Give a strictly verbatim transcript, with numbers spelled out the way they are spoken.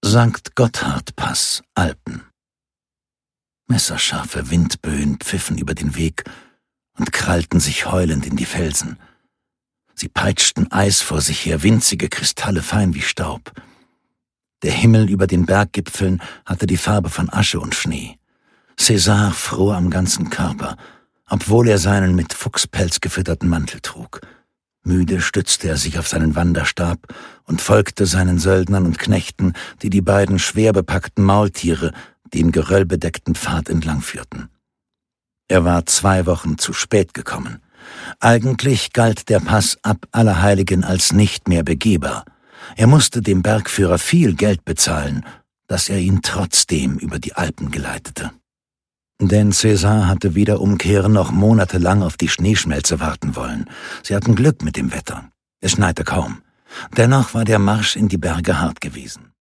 Sankt Gotthard-Pass, Alpen. Messerscharfe Windböen pfiffen über den Weg und krallten sich heulend in die Felsen. Sie peitschten Eis vor sich her, winzige Kristalle fein wie Staub. Der Himmel über den Berggipfeln hatte die Farbe von Asche und Schnee. César fror am ganzen Körper, obwohl er seinen mit Fuchspelz gefütterten Mantel trug. Müde stützte er sich auf seinen Wanderstab und folgte seinen Söldnern und Knechten, die die beiden schwer bepackten Maultiere den geröllbedeckten Pfad entlang führten. Er war zwei Wochen zu spät gekommen. Eigentlich galt der Pass ab Allerheiligen als nicht mehr begehbar. Er musste dem Bergführer viel Geld bezahlen, dass er ihn trotzdem über die Alpen geleitete. Denn César hatte weder umkehren noch monatelang auf die Schneeschmelze warten wollen. Sie hatten Glück mit dem Wetter. Es schneite kaum. Dennoch war der Marsch in die Berge hart gewesen.